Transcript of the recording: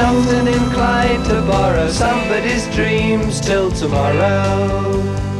often inclined to borrow somebody's dreams till tomorrow.